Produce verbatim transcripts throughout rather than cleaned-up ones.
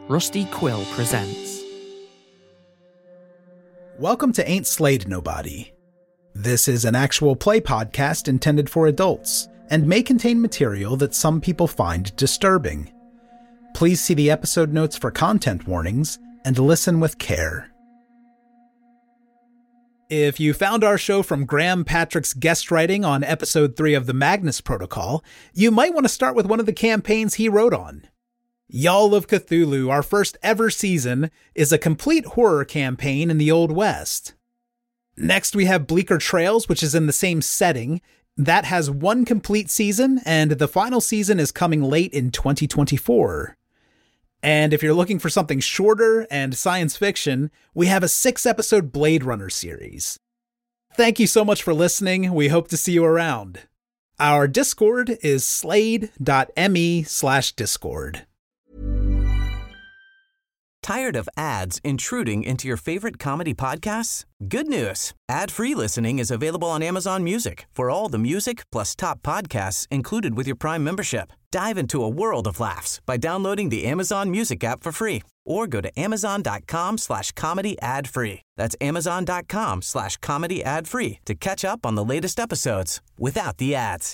Rusty Quill presents. Welcome to Ain't Slayed Nobody. This is an actual play podcast intended for adults, and may contain material that some people find disturbing. Please see the episode notes for content warnings, and listen with care. If you found our show from Graham Patrick's guest writing on episode three of the Magnus Protocol, you might want to start with one of the campaigns he wrote on. Y'all of Cthulhu, our first ever season, is a complete horror campaign in the Old West. Next we have Bleaker Trails, which is in the same setting. That has one complete season, and the final season is coming late in twenty twenty-four. And if you're looking for something shorter and science fiction, we have a six-episode Blade Runner series. Thank you so much for listening. We hope to see you around. Our Discord is slade.me slash discord. Tired of ads intruding into your favorite comedy podcasts? Good news. Ad-free listening is available on Amazon Music for all the music plus top podcasts included with your Prime membership. Dive into a world of laughs by downloading the Amazon Music app for free or go to amazon.com slash comedy ad free. That's amazon.com slash comedy ad free to catch up on the latest episodes without the ads.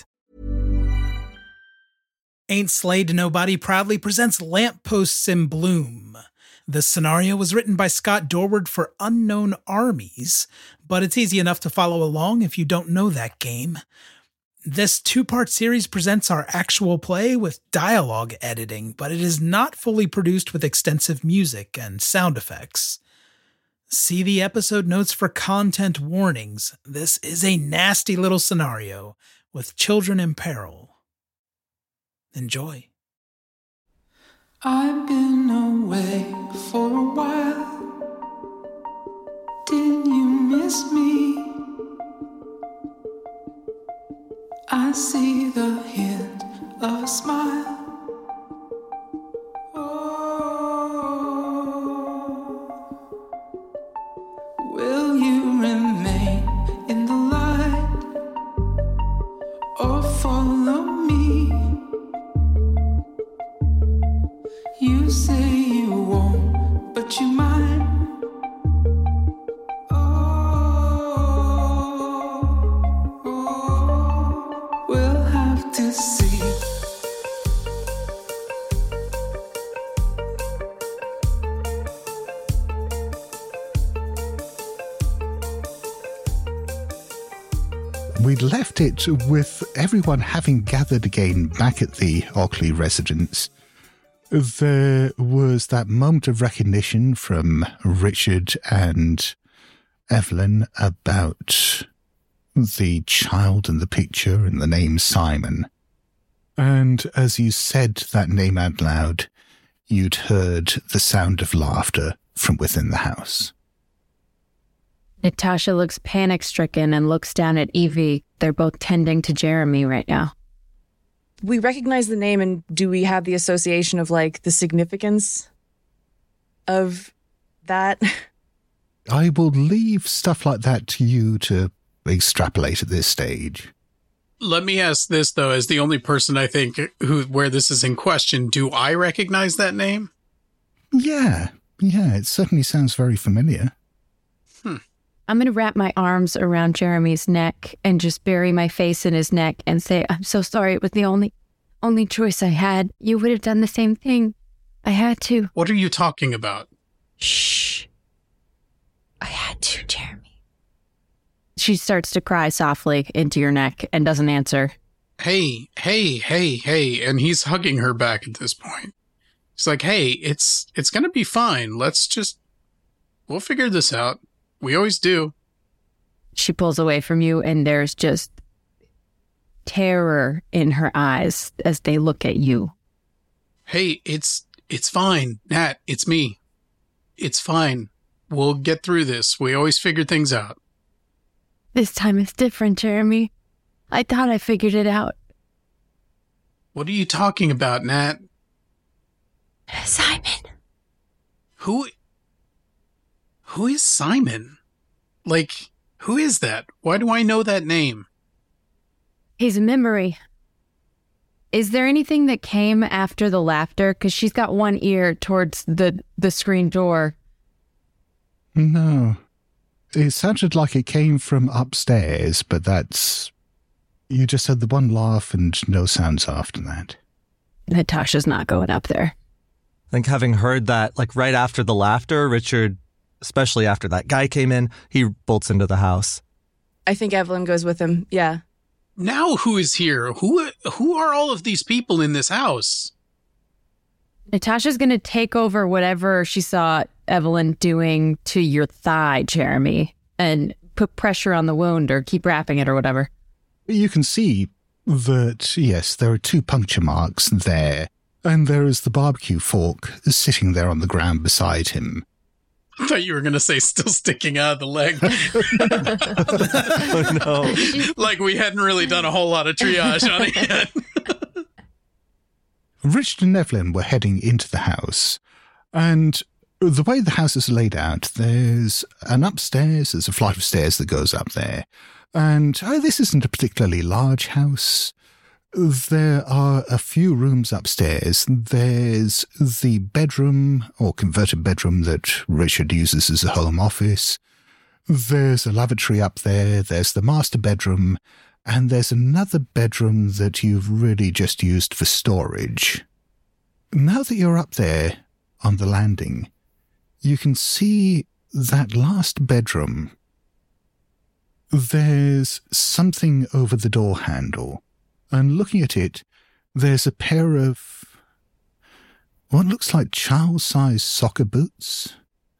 Ain't Slayed Nobody proudly presents Lampposts in Bloom. The scenario was written by Scott Dorward for Unknown Armies, but it's easy enough to follow along if you don't know that game. This two-part series presents our actual play with dialogue editing, but it is not fully produced with extensive music and sound effects. See the episode notes for content warnings. This is a nasty little scenario with children in peril. Enjoy. I've been away for a while. Did you miss me? I see the hint of a smile. Oh, will you remain in the light or follow me? You say you won't, but you might. Oh, oh, we'll have to see. We'd left it with everyone having gathered again back at the Ockley residence. There was that moment of recognition from Richard and Evelyn about the child in the picture and the name Simon. And as you said that name out loud, you'd heard the sound of laughter from within the house. Natasha looks panic-stricken and looks down at Evie. They're both tending to Jeremy right now. We recognize the name, and do we have the association of, like, the significance of that? I will leave stuff like that to you to extrapolate at this stage. Let me ask this, though, as the only person I think who where this is in question, do I recognize that name? Yeah, yeah, it certainly sounds very familiar. Hmm. I'm going to wrap my arms around Jeremy's neck and just bury my face in his neck and say, I'm so sorry. It was the only only choice I had. You would have done the same thing. I had to. What are you talking about? Shh. I had to, Jeremy. She starts to cry softly into your neck and doesn't answer. Hey, hey, hey, hey. And he's hugging her back at this point. He's like, hey, it's it's going to be fine. Let's just, we'll figure this out. We always do. She pulls away from you, and there's just terror in her eyes as they look at you. Hey, it's it's fine, Nat. It's me. It's fine. We'll get through this. We always figure things out. This time it's different, Jeremy. I thought I figured it out. What are you talking about, Nat? Simon. Who... Who is Simon? Like, who is that? Why do I know that name? He's a memory. Is there anything that came after the laughter? Because she's got one ear towards the, the screen door. No. It sounded like it came from upstairs, but that's... You just had the one laugh and no sounds after that. Natasha's not going up there. I think having heard that, like right after the laughter, Richard, especially after that guy came in, he bolts into the house. I think Evelyn goes with him, yeah. Now who is here? Who who are all of these people in this house? Natasha's going to take over whatever she saw Evelyn doing to your thigh, Jeremy, and put pressure on the wound or keep wrapping it or whatever. You can see that, yes, there are two puncture marks there, and there is the barbecue fork sitting there on the ground beside him. I thought you were going to say still sticking out of the leg. Oh, no. Like we hadn't really done a whole lot of triage on it yet. Richard and Evelyn were heading into the house, and the way the house is laid out, there's an upstairs, there's a flight of stairs that goes up there, and oh, this isn't a particularly large house. There are a few rooms upstairs. There's the bedroom, or converted bedroom, that Richard uses as a home office. There's a lavatory up there. There's the master bedroom. And there's another bedroom that you've really just used for storage. Now that you're up there on the landing, you can see that last bedroom. There's something over the door handle. And looking at it, there's a pair of what looks like child-sized soccer boots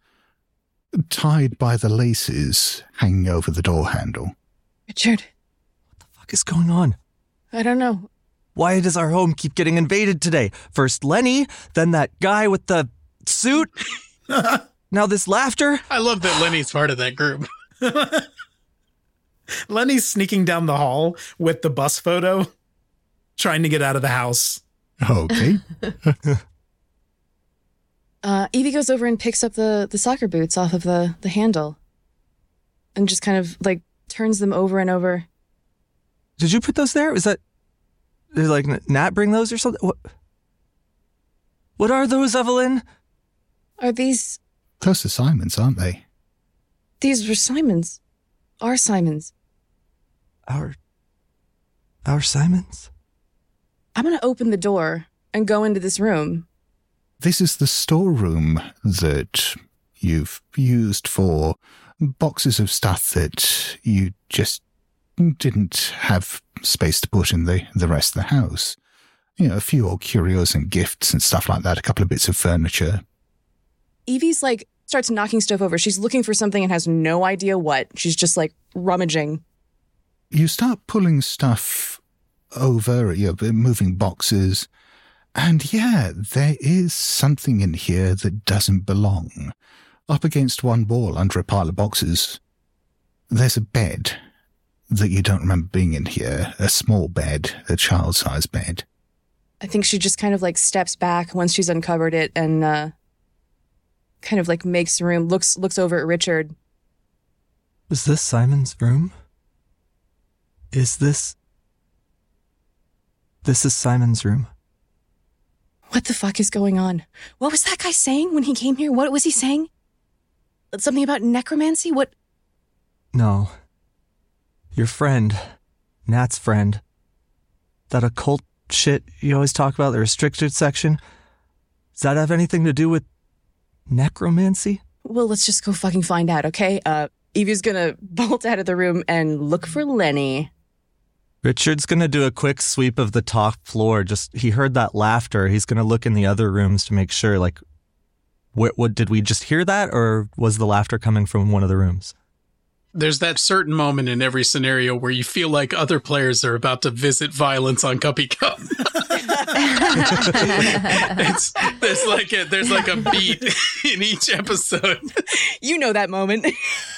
tied by the laces hanging over the door handle. Richard. What the fuck is going on? I don't know. Why does our home keep getting invaded today? First Lenny, then that guy with the suit. Now this laughter. I love that Lenny's part of that group. Lenny's sneaking down the hall with the bus photo, trying to get out of the house. Okay. uh, Evie goes over and picks up the, the soccer boots off of the, the handle and just kind of like turns them over and over. Did you put those there? Was that, did like Nat bring those or something? What, what are those, Evelyn? Are these... Those are Simon's, aren't they? These were Simon's. Our Simon's. Our... Our Simons? I'm going to open the door and go into this room. This is the storeroom that you've used for boxes of stuff that you just didn't have space to put in the, the rest of the house. You know, a few old curios and gifts and stuff like that, a couple of bits of furniture. Evie's like, starts knocking stuff over. She's looking for something and has no idea what. She's just like rummaging. You start pulling stuff over, you know, moving boxes, and yeah, there is something in here that doesn't belong. Up against one wall under a pile of boxes, there's a bed that you don't remember being in here, a small bed, a child-sized bed. I think she just kind of like steps back once she's uncovered it and uh, kind of like makes room, looks looks over at Richard. Was this Simon's room? Is this... This is Simon's room. What the fuck is going on? What was that guy saying when he came here? What was he saying? Something about necromancy? What? No. Your friend, Nat's friend, that occult shit you always talk about, the restricted section, does that have anything to do with necromancy? Well, let's just go fucking find out, okay? Uh, Evie's gonna bolt out of the room and look for Lenny. Richard's gonna do a quick sweep of the top floor. Just, he heard that laughter. He's gonna look in the other rooms to make sure, like, what, what did we just hear that, or was the laughter coming from one of the rooms? There's that certain moment in every scenario where you feel like other players are about to visit violence on Cuppy Cup. it's, there's like a there's like a beat in each episode. You know that moment.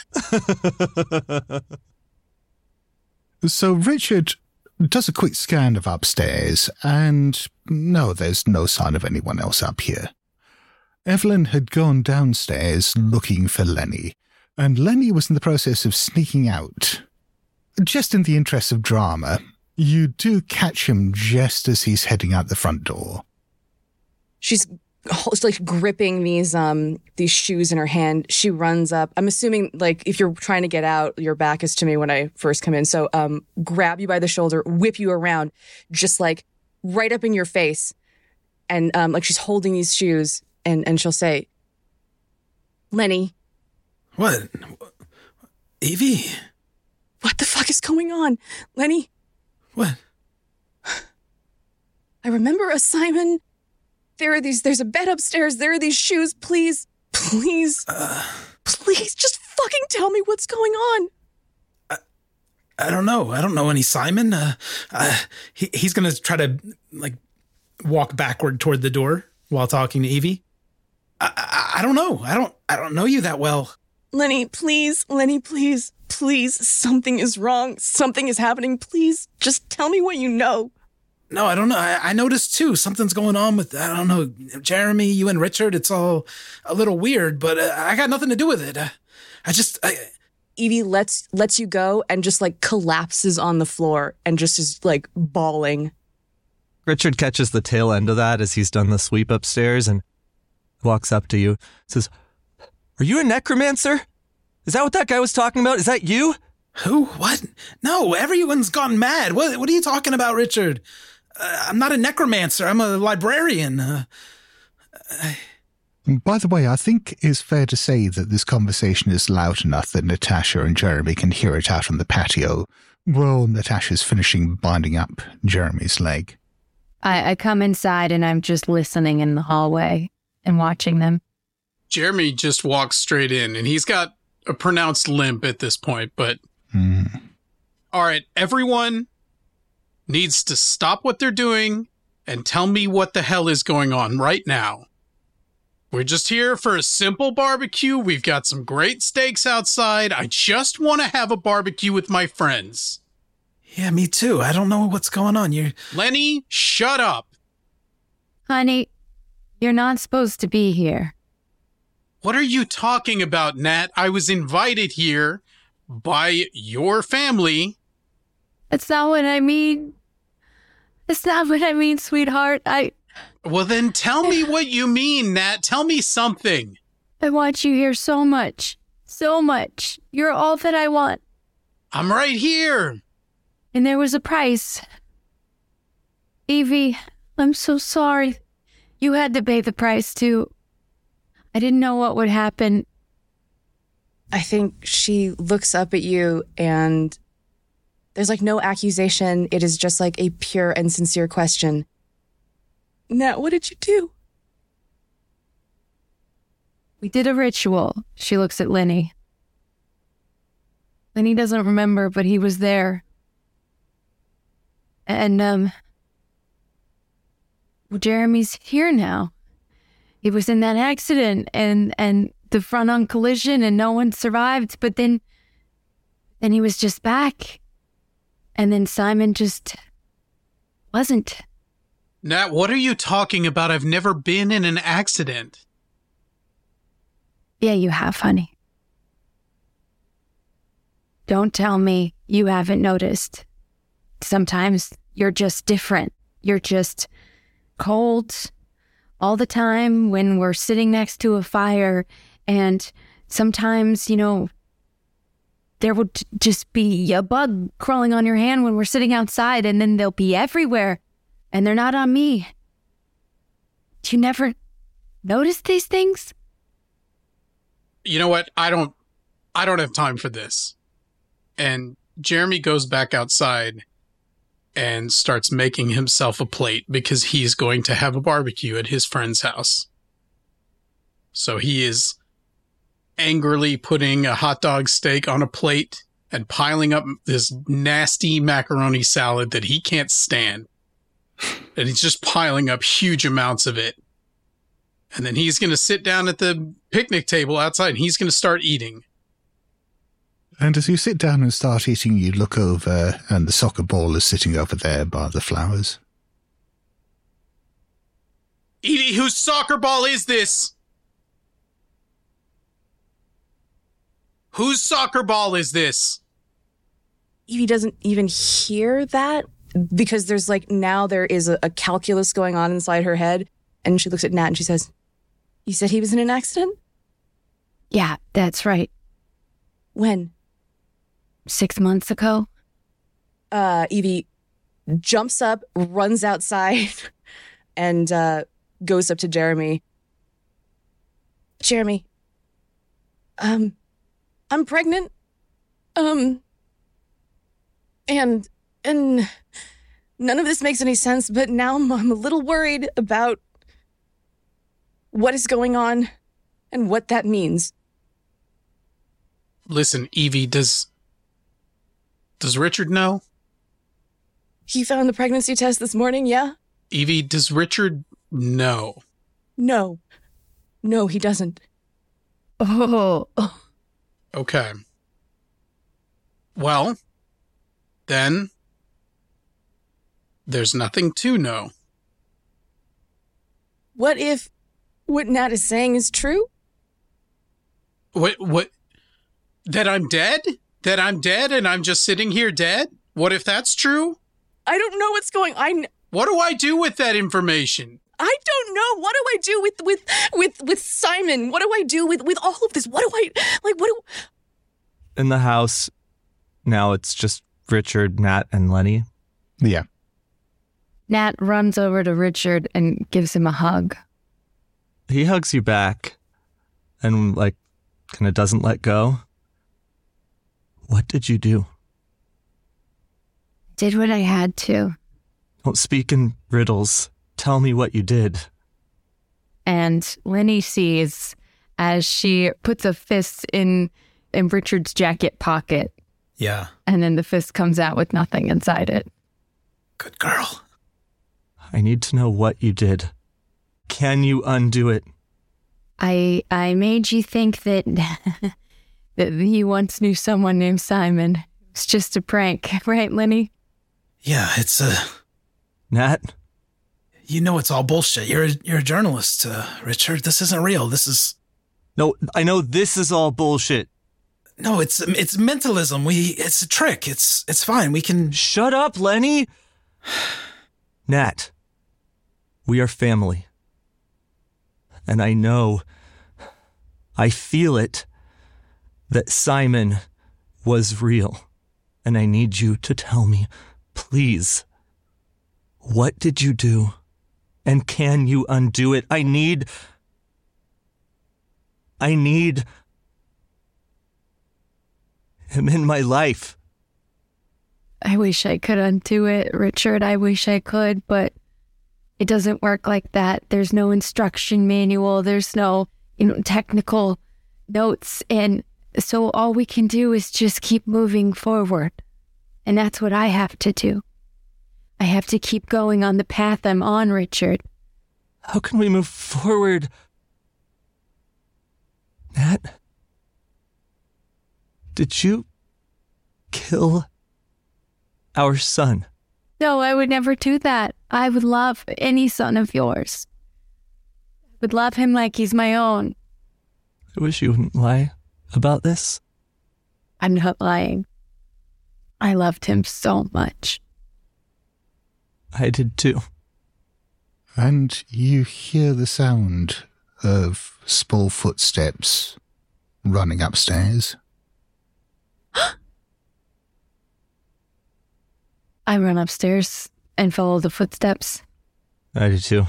So Richard does a quick scan of upstairs, and no, there's no sign of anyone else up here. Evelyn had gone downstairs looking for Lenny, and Lenny was in the process of sneaking out. Just in the interest of drama, You do catch him just as he's heading out the front door. She's like gripping these um these shoes in her hand. She runs up. I'm assuming, like, if you're trying to get out, your back is to me when I first come in. So um grab you by the shoulder, whip you around, just like right up in your face. And um like she's holding these shoes, and, and she'll say, Lenny. What? Evie? What the fuck is going on? Lenny? What? I remember a Simon. There are these, there's a bed upstairs. There are these shoes. Please, please, uh, please just fucking tell me what's going on. I, I don't know. I don't know any Simon. Uh, uh, he, he's going to try to, like, walk backward toward the door while talking to Evie. I, I, I don't know. I don't, I don't know you that well. Lenny, please, Lenny, please, please. Something is wrong. Something is happening. Please, just tell me what you know. No, I don't know. I, I noticed, too, something's going on with, I don't know, Jeremy, you and Richard. It's all a little weird, but uh, I got nothing to do with it. Uh, I just... I, Evie lets lets you go and just, like, collapses on the floor and just is, like, bawling. Richard catches the tail end of that as he's done the sweep upstairs and walks up to you, says, "Are you a necromancer? Is that what that guy was talking about? Is that you?" Who? What? No, everyone's gone mad. What, what are you talking about, Richard? Uh, I'm not a necromancer. I'm a librarian. Uh, I... By the way, I think it's fair to say that this conversation is loud enough that Natasha and Jeremy can hear it out on the patio while Natasha's finishing binding up Jeremy's leg. I, I come inside and I'm just listening in the hallway and watching them. Jeremy just walks straight in, and he's got a pronounced limp at this point, but... Mm. All right, everyone needs to stop what they're doing and tell me what the hell is going on right now. We're just here for a simple barbecue. We've got some great steaks outside. I just want to have a barbecue with my friends. Yeah, me too. I don't know what's going on. You're... Lenny, shut up. Honey, you're not supposed to be here. What are you talking about, Nat? I was invited here by your family. That's not what I mean. That's not what I mean, sweetheart. I... Well, then tell me what you mean, Nat. Tell me something. I want you here so much. So much. You're all that I want. I'm right here. And there was a price. Evie, I'm so sorry. You had to pay the price, too. I didn't know what would happen. I think she looks up at you and there's like no accusation. It is just like a pure and sincere question. Nat, what did you do? We did a ritual. She looks at Lenny. Lenny doesn't remember, but he was there. And, um... well, Jeremy's here now. He was in that accident and, and the front-on collision and no one survived, but then, then he was just back. And then Simon just wasn't. Nat, what are you talking about? I've never been in an accident. Yeah, you have, honey. Don't tell me you haven't noticed. Sometimes you're just different. You're just cold all the time when we're sitting next to a fire. And sometimes, you know, there will t- just be a bug crawling on your hand when we're sitting outside, and then they'll be everywhere. And they're not on me. Do you never notice these things? You know what? I don't, I don't have time for this. And Jeremy goes back outside and starts making himself a plate because he's going to have a barbecue at his friend's house. So he is angrily putting a hot dog steak on a plate and piling up this nasty macaroni salad that he can't stand. And he's just piling up huge amounts of it. And then he's going to sit down at the picnic table outside and he's going to start eating. And as you sit down and start eating, you look over and the soccer ball is sitting over there by the flowers. Edie, whose soccer ball is this? Whose soccer ball is this? Evie doesn't even hear that. because there's like, now there is a, a calculus going on inside her head. And she looks at Nat and she says, you said he was in an accident? Yeah, that's right. When? Six months ago. Uh, Evie jumps up, runs outside, and uh, goes up to Jeremy. Jeremy, um, I'm pregnant. Um, and, and none of this makes any sense, but now I'm, I'm a little worried about what is going on and what that means. Listen, Evie, does, does Richard know? He found the pregnancy test this morning, yeah? Evie, does Richard know? No. No, he doesn't. Oh. Okay. Well, then there's nothing to know. What if what Nat is saying is true? What, what, that I'm dead? That I'm dead and I'm just sitting here dead? What if that's true? I don't know what's going on. What do I do with that information? I don't know. What do I do with with with with Simon? What do I do with with all of this? What do I like? What do? In the house, now it's just Richard, Nat, and Lenny. Yeah. Nat runs over to Richard and gives him a hug. He hugs you back and, like, kind of doesn't let go. What did you do? Did what I had to. Don't speak in riddles. Tell me what you did. And Lenny sees as she puts a fist in in Richard's jacket pocket. Yeah. And then the fist comes out with nothing inside it. Good girl. I need to know what you did. Can you undo it? I I made you think that that he once knew someone named Simon. It's just a prank, right, Lenny? Yeah, it's a... Nat? You know it's all bullshit. You're a, you're a journalist, uh, Richard. This isn't real. This is... No, I know this is all bullshit. No, it's it's mentalism. We It's a trick. It's it's fine. We can... Shut up, Lenny! Nat, we are family. And I know, I feel it, that Simon was real. And I need you to tell me, please, what did you do? And can you undo it? I need... I need... him in my life. I wish I could undo it, Richard. I wish I could, but it doesn't work like that. There's no instruction manual. There's no, you know, technical notes. And so all we can do is just keep moving forward. And that's what I have to do. I have to keep going on the path I'm on, Richard. How can we move forward? Nat? Did you kill our son? No, I would never do that. I would love any son of yours. I would love him like he's my own. I wish you wouldn't lie about this. I'm not lying. I loved him so much. I did too. And you hear the sound of small footsteps running upstairs. I run upstairs and follow the footsteps. I do too.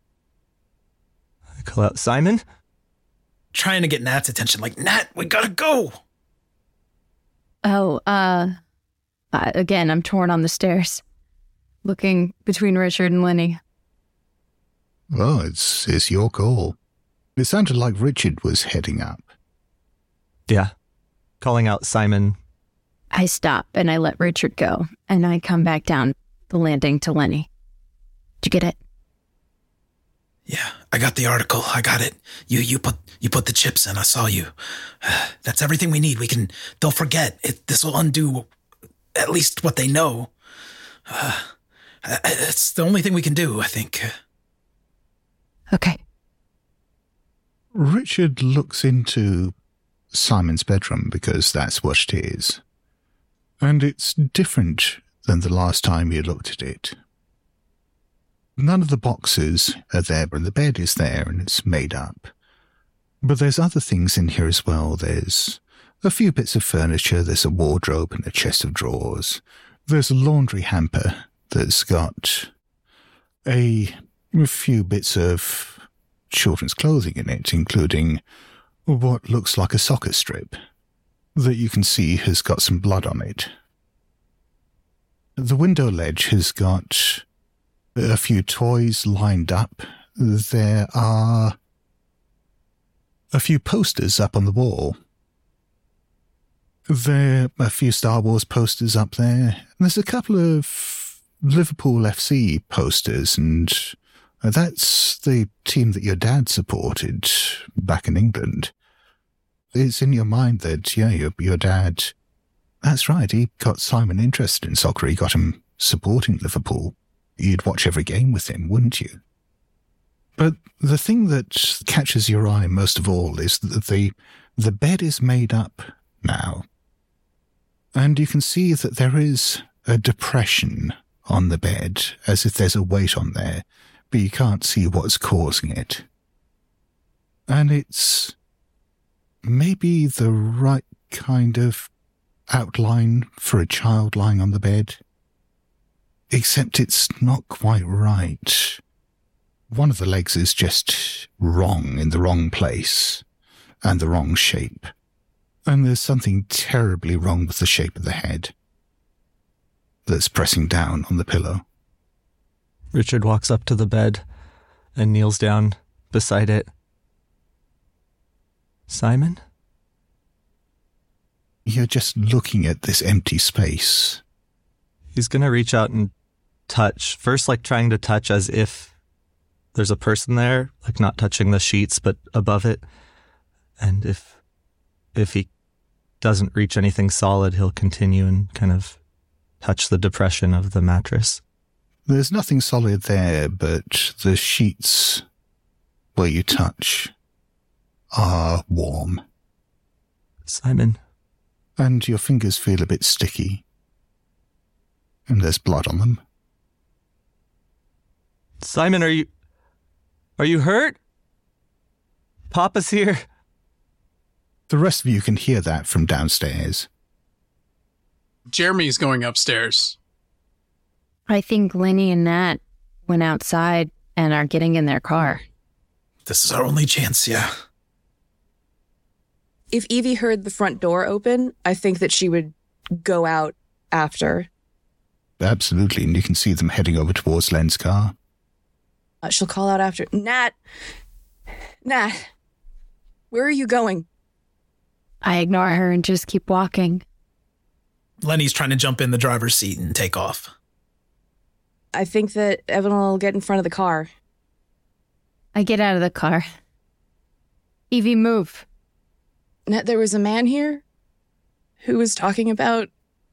I call out, Simon? Trying to get Nat's attention, like, Nat, we gotta go! Oh, uh, uh, again, I'm torn on the stairs, looking between Richard and Lenny. Well, it's, it's your call. It sounded like Richard was heading up. Yeah. Calling out Simon. I stop and I let Richard go, and I come back down the landing to Lenny. Did you get it? Yeah, I got the article. I got it. You you put you put the chips in. I saw you. Uh, that's everything we need. We can. They'll forget. It, this will undo at least what they know. Uh, it's the only thing we can do, I think. Okay. Richard looks into Simon's bedroom because that's what it is. And it's different than the last time you looked at it. None of the boxes are there, but the bed is there and it's made up. But there's other things in here as well. There's a few bits of furniture, there's a wardrobe and a chest of drawers. There's a laundry hamper that's got a, a few bits of children's clothing in it, including what looks like a soccer strip that you can see has got some blood on it. The window ledge has got a few toys lined up. There are a few posters up on the wall. There are a few Star Wars posters up there. And there's a couple of Liverpool F C posters, and that's the team that your dad supported back in England. It's in your mind that, yeah, your, your dad... That's right, he got Simon interested in soccer. He got him supporting Liverpool. You'd watch every game with him, wouldn't you? But the thing that catches your eye most of all is that the, the bed is made up now. And you can see that there is a depression on the bed, as if there's a weight on there, but you can't see what's causing it. And it's maybe the right kind of outline for a child lying on the bed, except it's not quite right. One of the legs is just wrong, in the wrong place, and the wrong shape. And there's something terribly wrong with the shape of the head that's pressing down on the pillow. Richard walks up to the bed and kneels down beside it. Simon? You're just looking at this empty space. He's going to reach out and touch. First, like trying to touch as if there's a person there, like not touching the sheets, but above it. And if if he doesn't reach anything solid, he'll continue and kind of touch the depression of the mattress. There's nothing solid there, but the sheets where you touch are warm. Simon. And your fingers feel a bit sticky. And there's blood on them. Simon, are you... Are you hurt? Papa's here. The rest of you can hear that from downstairs. Jeremy's going upstairs. I think Lenny and Nat went outside and are getting in their car. This is our only chance, yeah. If Evie heard the front door open, I think that she would go out after. Absolutely, and you can see them heading over towards Len's car. Uh, she'll call out after, Nat! Nat! Where are you going? I ignore her and just keep walking. Lenny's trying to jump in the driver's seat and take off. I think that Evan will get in front of the car. I get out of the car. Evie, move. Nat, there was a man here who was talking about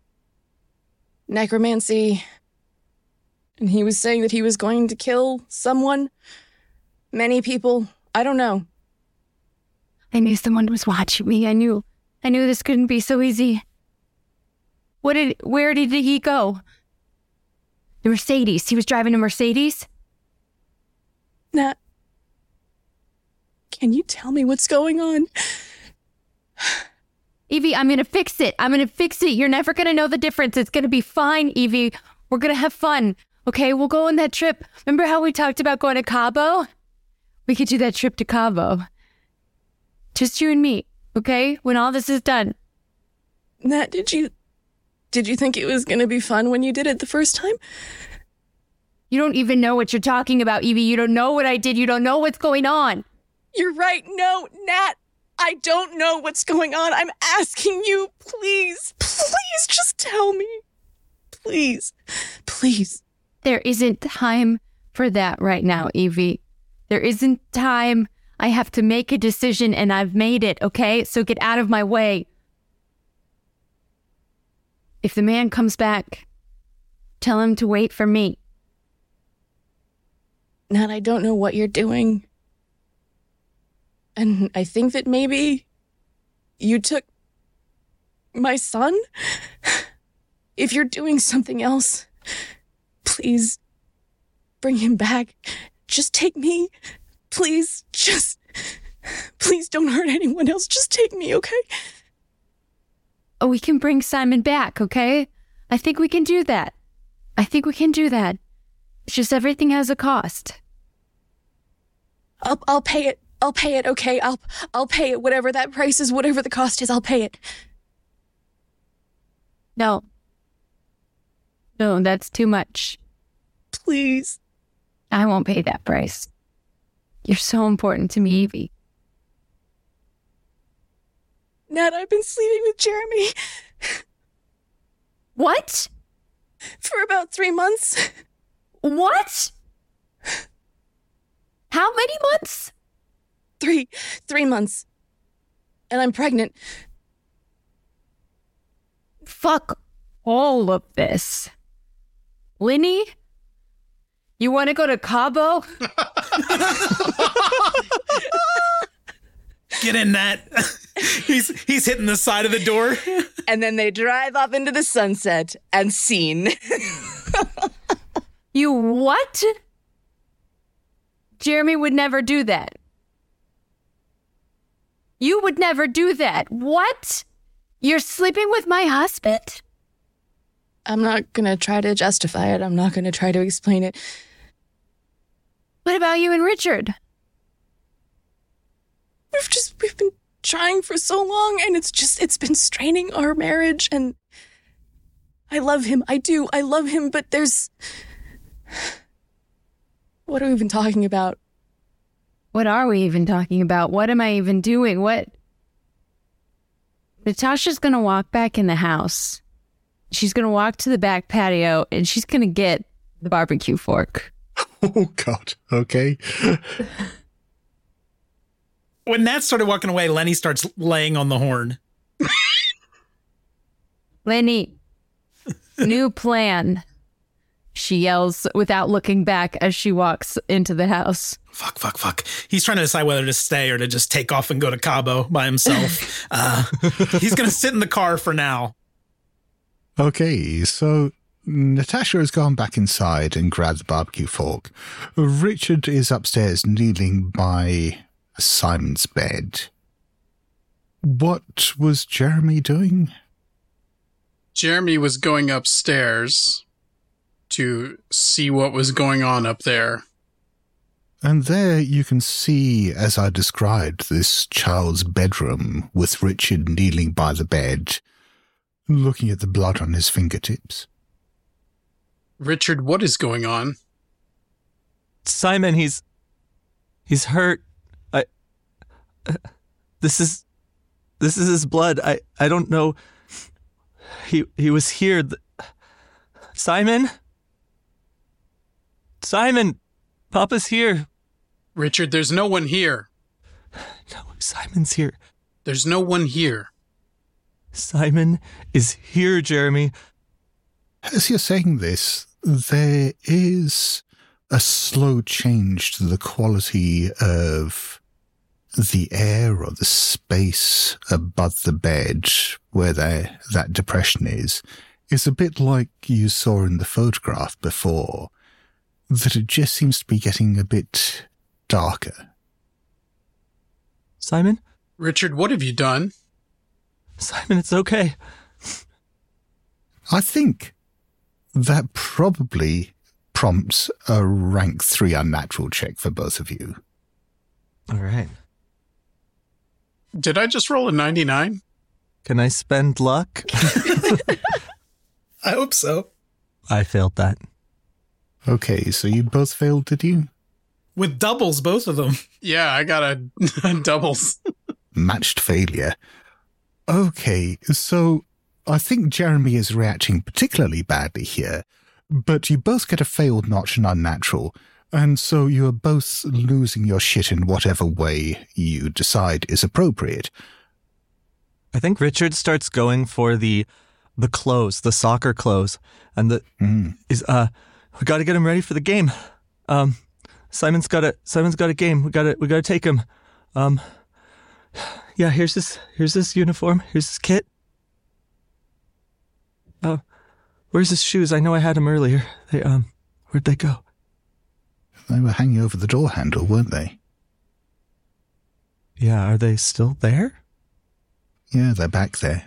necromancy, and he was saying that he was going to kill someone, many people. I don't know. I knew someone was watching me. I knew. I knew this couldn't be so easy. What did? Where did he go? The Mercedes. He was driving a Mercedes? Nat, can you tell me what's going on? Evie, I'm going to fix it. I'm going to fix it. You're never going to know the difference. It's going to be fine, Evie. We're going to have fun. Okay, we'll go on that trip. Remember how we talked about going to Cabo? We could do that trip to Cabo. Just you and me, okay? When all this is done. Nat, did you... Did you think it was going to be fun when you did it the first time? You don't even know what you're talking about, Evie. You don't know what I did. You don't know what's going on. You're right. No, Nat, I don't know what's going on. I'm asking you, please, please just tell me. Please, please. There isn't time for that right now, Evie. There isn't time. I have to make a decision and I've made it, okay? So get out of my way. If the man comes back, tell him to wait for me. Nat, I don't know what you're doing. And I think that maybe you took my son? if you're doing something else, please bring him back. Just take me. Please, just, please don't hurt anyone else. Just take me, okay? Oh, we can bring Simon back, okay? I think we can do that. I think we can do that. It's just everything has a cost. I'll I'll pay it. I'll pay it, okay? I'll I'll pay it. Whatever that price is, whatever the cost is, I'll pay it. No. No, that's too much. Please. I won't pay that price. You're so important to me, Evie. Nat, I've been sleeping with Jeremy. What? For about three months. What? How many months? Three. Three months. And I'm pregnant. Fuck all of this. Linny? You want to go to Cabo? Get in that. he's he's hitting the side of the door. And then they drive off into the sunset and scene. You what? Jeremy would never do that. You would never do that. What? You're sleeping with my husband? I'm not gonna try to justify it. I'm not gonna try to explain it. What about you and Richard? We've just, we've been trying for so long, and it's just, it's been straining our marriage, and I love him. I do. I love him, but there's... What are we even talking about? What are we even talking about? What am I even doing? What? Natasha's gonna walk back in the house. She's gonna walk to the back patio, and she's gonna get the barbecue fork. Oh, God. Okay. When Nat started walking away, Lenny starts laying on the horn. Lenny, new plan. She yells without looking back as she walks into the house. Fuck, fuck, fuck. He's trying to decide whether to stay or to just take off and go to Cabo by himself. uh, he's going to sit in the car for now. Okay, so Natasha has gone back inside and grabbed the barbecue fork. Richard is upstairs kneeling by Simon's bed. What was Jeremy doing? Jeremy was going upstairs to see what was going on up there. And there you can see, as I described, this child's bedroom with Richard kneeling by the bed, looking at the blood on his fingertips. Richard, what is going on? Simon, he's... He's hurt. I... Uh, this is... This is his blood. I, I don't know... He he was here. The, Simon? Simon! Papa's here. Richard, there's no one here. No, Simon's here. There's no one here. Simon is here, Jeremy. As you're saying this, there is a slow change to the quality of the air or the space above the bed where the, that depression is. It's a bit like you saw in the photograph before, that it just seems to be getting a bit darker. Simon? Richard, what have you done? Simon, it's okay. I think that probably prompts a rank three unnatural check for both of you. All right. Did I just roll a ninety-nine? Can I spend luck? I hope so. I failed that. Okay, so you both failed, did you? With doubles, both of them. Yeah, I got a, a doubles. Matched failure. Okay, so I think Jeremy is reacting particularly badly here, but you both get a failed notch and unnatural, and so you are both losing your shit in whatever way you decide is appropriate. I think Richard starts going for the the clothes, the soccer clothes, and the Mm. is uh we got to get him ready for the game. Um, Simon's got a Simon's got a game. We got to we got to take him. Um, yeah. Here's this here's this uniform. Here's this kit. Oh, Where's his shoes? I know I had them earlier. They, um, where'd they go? They were hanging over the door handle, weren't they? Yeah, are they still there? Yeah, they're back there.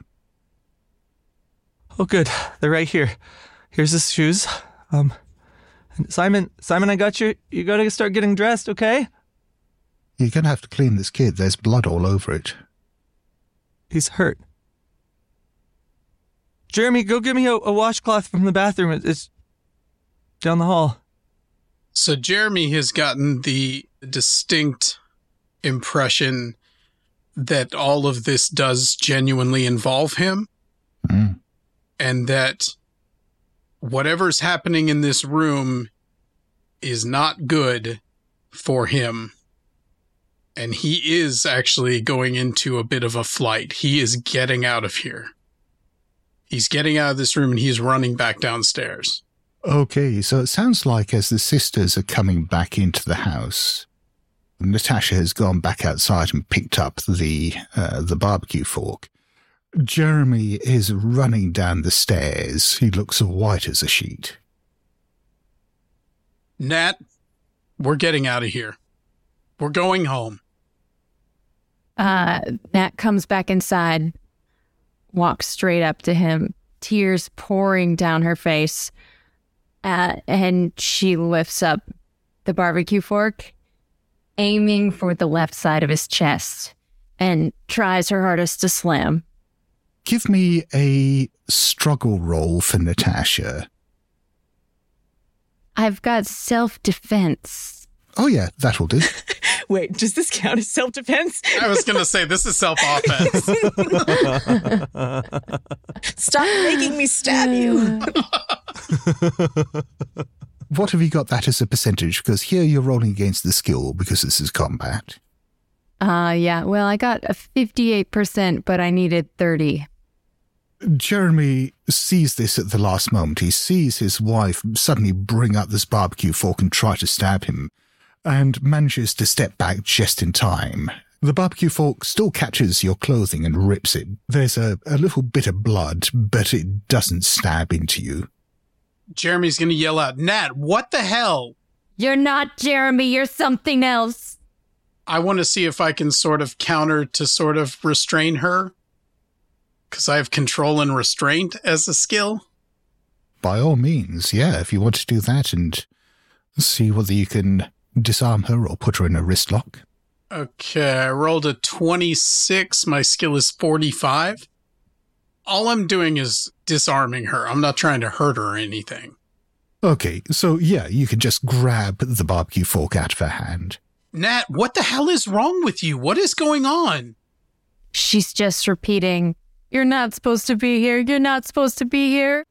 Oh, good. They're right here. Here's his shoes. Um, Simon, Simon, I got you. You gotta start getting dressed, okay? You're gonna have to clean this kid. There's blood all over it. He's hurt. Jeremy, go get me a, a washcloth from the bathroom. It's down the hall. So Jeremy has gotten the distinct impression that all of this does genuinely involve him. Mm. And that whatever's happening in this room is not good for him. And he is actually going into a bit of a flight. He is getting out of here. He's getting out of this room and he's running back downstairs. Okay, so it sounds like as the sisters are coming back into the house, Natasha has gone back outside and picked up the uh, the barbecue fork. Jeremy is running down the stairs. He looks white as a sheet. Nat, we're getting out of here. We're going home. Uh, Nat comes back inside, walks straight up to him, tears pouring down her face, uh, and she lifts up the barbecue fork, aiming for the left side of his chest, and tries her hardest to slam. Give me a struggle roll for Natasha. I've got self-defense. Oh yeah, that'll do. Wait, does this count as self-defense? I was going to say, this is self-offense. Stop making me stab you. What have you got that as a percentage? Because here you're rolling against the skill because this is combat. Uh, yeah, well, I got a fifty-eight percent, but I needed thirty. Jeremy sees this at the last moment. He sees his wife suddenly bring up this barbecue fork and try to stab him, and manages to step back just in time. The barbecue fork still catches your clothing and rips it. There's a, a little bit of blood, but it doesn't stab into you. Jeremy's going to yell out, Nat, what the hell? You're not Jeremy, you're something else. I want to see if I can sort of counter to sort of restrain her. Because I have control and restraint as a skill. By all means, yeah, if you want to do that and see whether you can disarm her or put her in a wrist lock. Okay, I rolled a twenty-six. My skill is forty-five. All I'm doing is disarming her. I'm not trying to hurt her or anything. Okay, so yeah, you can just grab the barbecue fork out of her hand. Nat, what the hell is wrong with you? What is going on? She's just repeating, you're not supposed to be here. You're not supposed to be here.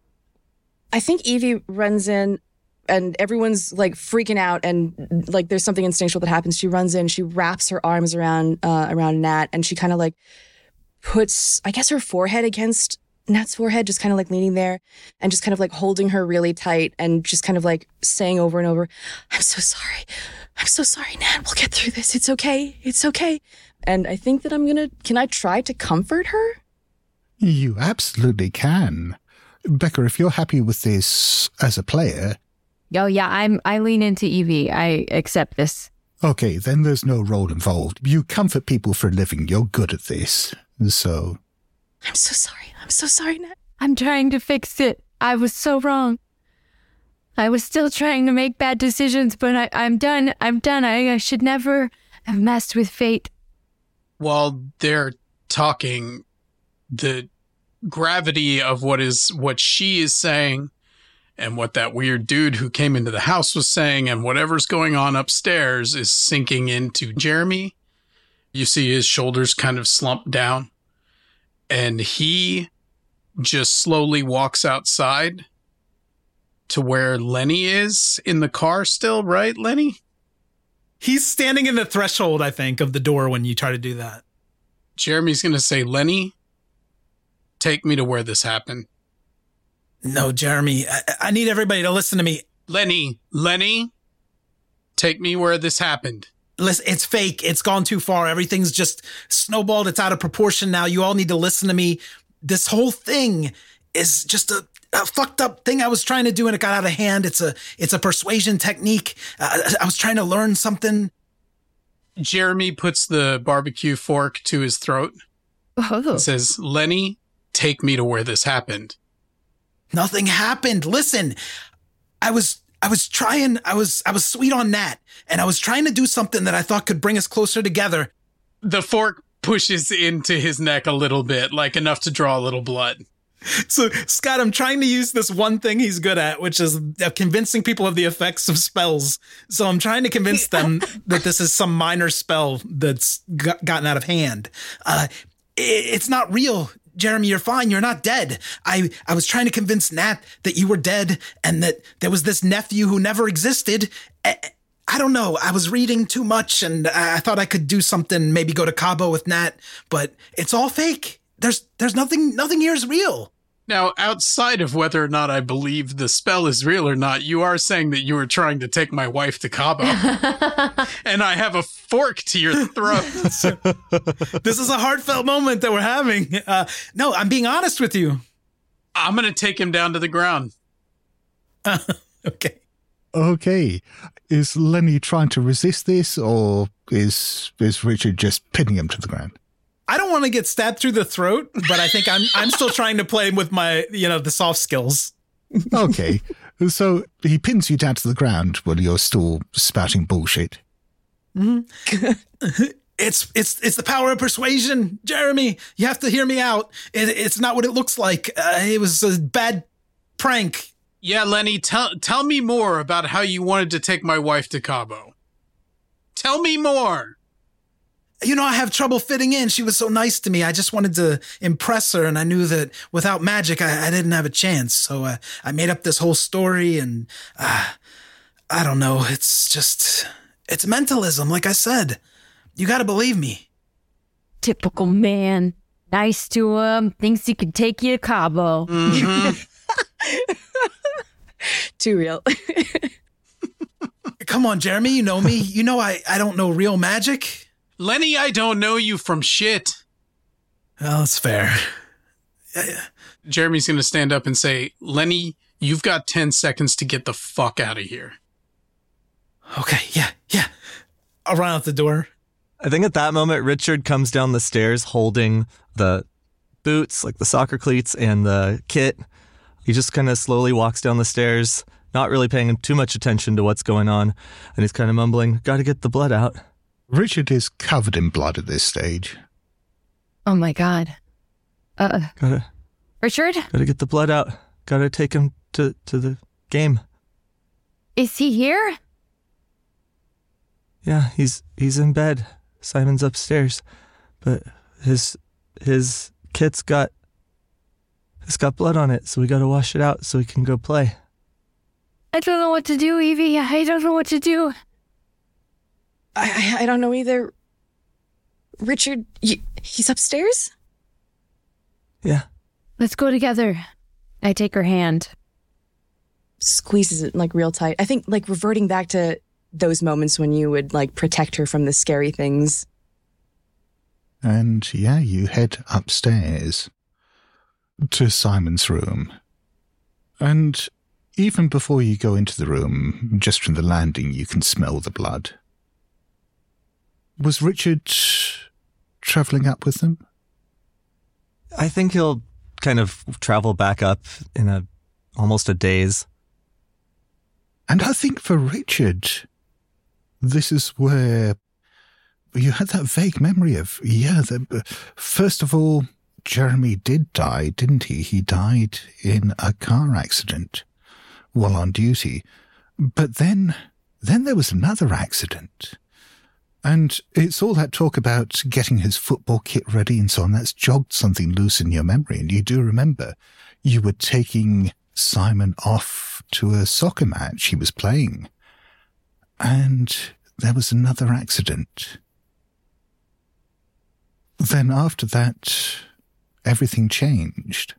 I think Evie runs in and everyone's like freaking out and like there's something instinctual that happens. She runs in, she wraps her arms around uh, around Nat and she kind of like puts, I guess, her forehead against Nat's forehead, just kind of like leaning there and just kind of like holding her really tight and just kind of like saying over and over, I'm so sorry. I'm so sorry, Nat. We'll get through this. It's okay. It's okay. And I think that I'm going to, can I try to comfort her? You absolutely can. Becca, if you're happy with this as a player... Oh, yeah, I'm, I lean into Evie. I accept this. Okay, then there's no role involved. You comfort people for a living. You're good at this. So... I'm so sorry. I'm so sorry, Nat. I'm trying to fix it. I was so wrong. I was still trying to make bad decisions, but I, I'm done. I'm done. I, I should never have messed with fate. While they're talking, the gravity of what is what she is saying and what that weird dude who came into the house was saying and whatever's going on upstairs is sinking into Jeremy. You see his shoulders kind of slump down and he just slowly walks outside to where Lenny is in the car still, right, Lenny? He's standing in the threshold, I think, of the door when you try to do that. Jeremy's going to say, Lenny, take me to where this happened. No, Jeremy, I, I need everybody to listen to me. Lenny, Lenny, take me where this happened. Listen, it's fake. It's gone too far. Everything's just snowballed. It's out of proportion now. You all need to listen to me. This whole thing is just a, a fucked up thing I was trying to do and it got out of hand. It's a it's a persuasion technique. Uh, I was trying to learn something. Jeremy puts the barbecue fork to his throat Oh. and says, Lenny, take me to where this happened. Nothing happened. Listen, I was I was trying, I was I was sweet on Nat, and I was trying to do something that I thought could bring us closer together. The fork pushes into his neck a little bit, like enough to draw a little blood. So, Scott, I'm trying to use this one thing he's good at, which is uh, convincing people of the effects of spells. So I'm trying to convince them that this is some minor spell that's got- gotten out of hand. Uh, it, it's not real. Jeremy, you're fine. You're not dead. I, I was trying to convince Nat that you were dead and that there was this nephew who never existed. I, I don't know. I was reading too much and I thought I could do something, maybe go to Cabo with Nat, but it's all fake. There's there's nothing nothing here is real. Now, outside of whether or not I believe the spell is real or not, you are saying that you were trying to take my wife to Cabo. And I have a fork to your throat. This is a heartfelt moment that we're having. Uh, no, I'm being honest with you. I'm going to take him down to the ground. Uh, okay. Okay. Is Lenny trying to resist this, or is is Richard just pinning him to the ground? I don't want to get stabbed through the throat, but I think I'm I'm still trying to play with my, you know, the soft skills. Okay. So he pins you down to the ground while you're still spouting bullshit. Mm-hmm. it's it's it's the power of persuasion, Jeremy. You have to hear me out. It, it's not what it looks like. Uh, it was a bad prank. Yeah, Lenny, tell tell me more about how you wanted to take my wife to Cabo. Tell me more. You know, I have trouble fitting in. She was so nice to me. I just wanted to impress her, and I knew that without magic, I, I didn't have a chance. So uh, I made up this whole story, and uh, I don't know. It's just, it's mentalism, like I said. You got to believe me. Typical man. Nice to him. Thinks he could take you to Cabo. Mm-hmm. Too real. Come on, Jeremy. You know me. You know I, I don't know real magic. Lenny, I don't know you from shit. Well, that's fair. Yeah. Jeremy's going to stand up and say, Lenny, you've got ten seconds to get the fuck out of here. Okay, yeah, yeah. I'll run out the door. I think at that moment, Richard comes down the stairs holding the boots, like the soccer cleats, and the kit. He just kind of slowly walks down the stairs, not really paying too much attention to what's going on. And he's kind of mumbling, gotta get the blood out. Richard is covered in blood at this stage. Oh my God. Uh, Gotta, Richard? gotta get the blood out. Gotta take him to, to the game. Is he here? Yeah, he's he's in bed. Simon's upstairs, but his his kit's got it's got blood on it, so we gotta wash it out so he can go play. I don't know what to do, Evie. I don't know what to do. I, I I don't know either. Richard, you, he's upstairs? Yeah. Let's go together. I take her hand. Squeezes it like real tight. I think like reverting back to those moments when you would like protect her from the scary things. And yeah, you head upstairs to Simon's room. And even before you go into the room, just from the landing, you can smell the blood. Was Richard traveling up with them? I think he'll kind of travel back up in a almost a daze. And I think for Richard, this is where you had that vague memory of, yeah, the, first of all, Jeremy did die, didn't he? He died in a car accident while on duty. But then, then there was another accident. And it's all that talk about getting his football kit ready and so on. That's jogged something loose in your memory. And you do remember you were taking Simon off to a soccer match he was playing. And there was another accident. Then after that, everything changed.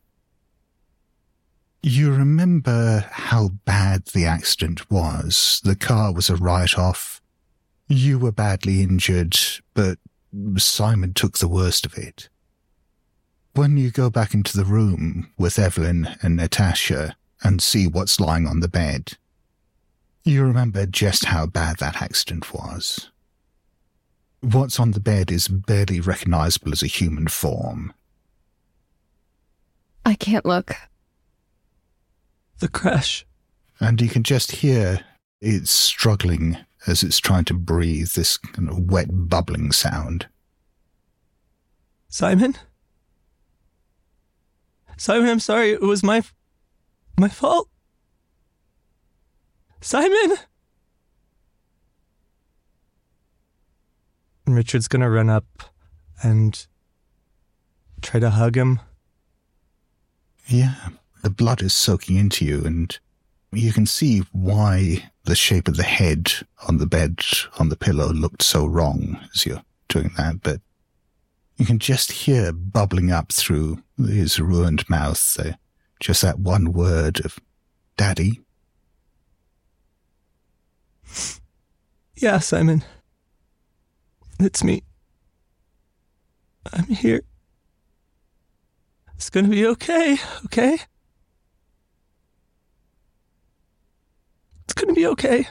You remember how bad the accident was. The car was a write-off. You were badly injured, but Simon took the worst of it. when you go back into the room with Evelyn and Natasha and see what's lying on the bed, you remember just how bad that accident was. What's on the bed is barely recognizable as a human form. I can't look. The crash. And you can just hear it struggling as it's trying to breathe, this kind of wet, bubbling sound. Simon? Simon, I'm sorry. It was my... my fault. Simon! And Richard's gonna run up and try to hug him. Yeah, the blood is soaking into you, and you can see why the shape of the head on the bed, on the pillow, looked so wrong as you're doing that, but you can just hear bubbling up through his ruined mouth uh, just that one word of Daddy. Yeah, Simon. It's me. I'm here. It's gonna be okay, okay? It's gonna be okay.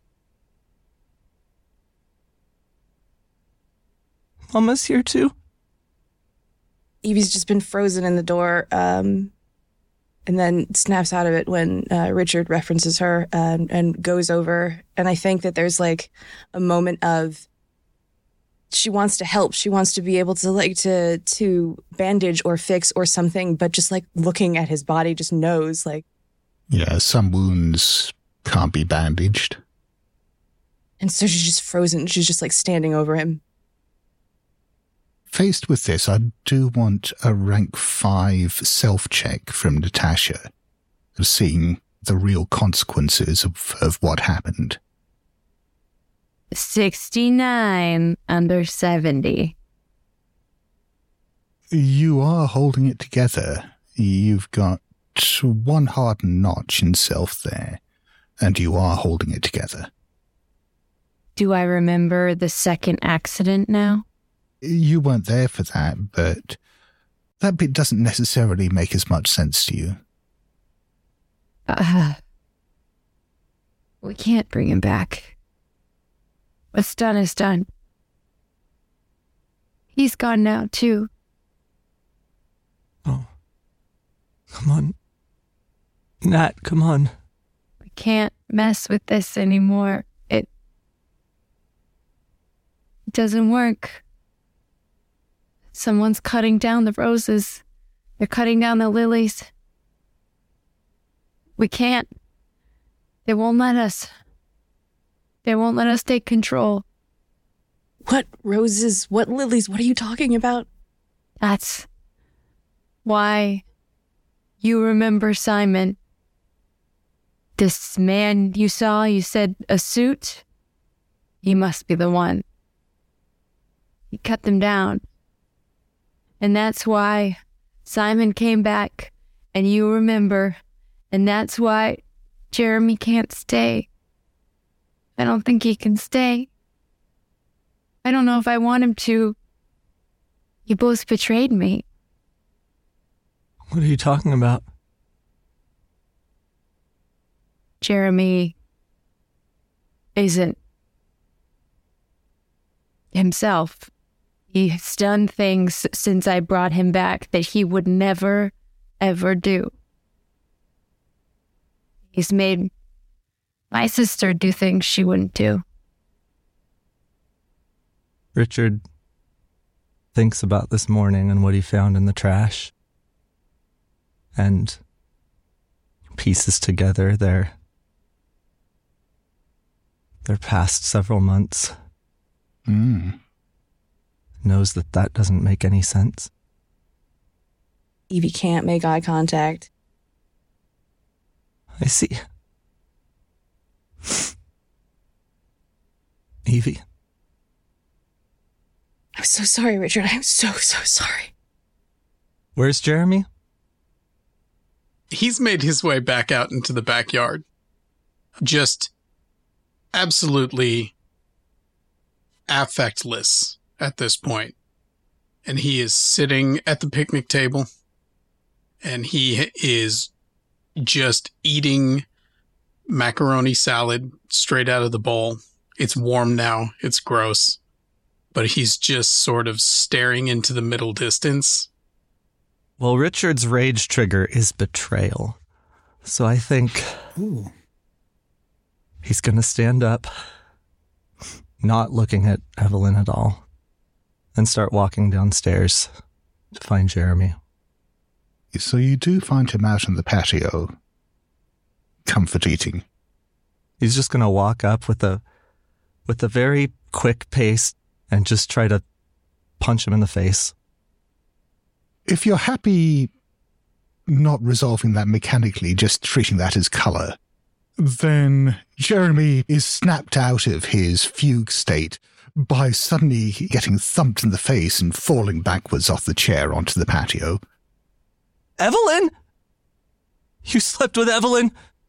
Mama's here too. Evie's just been frozen in the door, um, and then snaps out of it when uh, Richard references her um, and goes over. And I think that there's like a moment of she wants to help. She wants to be able to like to to bandage or fix or something, but just like looking at his body just knows like. Yeah, some wounds can't be bandaged. And so she's just frozen. She's just like standing over him. Faced with this, I do want a rank five self-check from Natasha, of seeing the real consequences of, of what happened. sixty-nine under seventy. You are holding it together. You've got one hardened notch in self there, and you are holding it together. Do I remember the second accident now? You weren't there for that, but that bit doesn't necessarily make as much sense to you. Uh, we can't bring him back. What's done is done. He's gone now, too. Oh. Come on. Nat, come on. We can't mess with this anymore. It, it doesn't work. Someone's cutting down the roses. They're cutting down the lilies. We can't. They won't let us. They won't let us take control. What roses? What lilies? What are you talking about? That's why you remember Simon. This man you saw, you said a suit? He must be the one. He cut them down. And that's why Simon came back, and you remember, and that's why Jeremy can't stay. I don't think he can stay. I don't know if I want him to. You both betrayed me. What are you talking about? Jeremy isn't himself. He's done things since I brought him back that he would never, ever do. He's made my sister do things she wouldn't do. Richard thinks about this morning and what he found in the trash, and pieces together their, their past several months. Hmm. Knows that that doesn't make any sense. Evie can't make eye contact. I see. Evie. I'm so sorry, Richard. I'm so, so sorry. Where's Jeremy? He's made his way back out into the backyard. Just absolutely affectless at this point. and he is sitting at the picnic table, and he is just eating macaroni salad straight out of the bowl. It's warm now. It's gross. But he's just sort of staring into the middle distance. Well, Richard's rage trigger is betrayal. So I think Ooh. he's going to stand up, not looking at Evelyn at all, and start walking downstairs to find Jeremy. So you do find him out on the patio, comfort eating. He's just going to walk up with a with a very quick pace and just try to punch him in the face. If you're happy not resolving that mechanically, just treating that as colour, then Jeremy is snapped out of his fugue state by suddenly getting thumped in the face and falling backwards off the chair onto the patio. Evelyn? You slept with Evelyn?